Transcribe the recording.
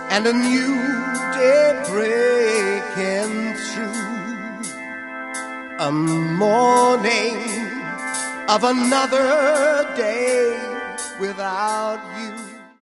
and a new day breaking through. A morning of another day without you.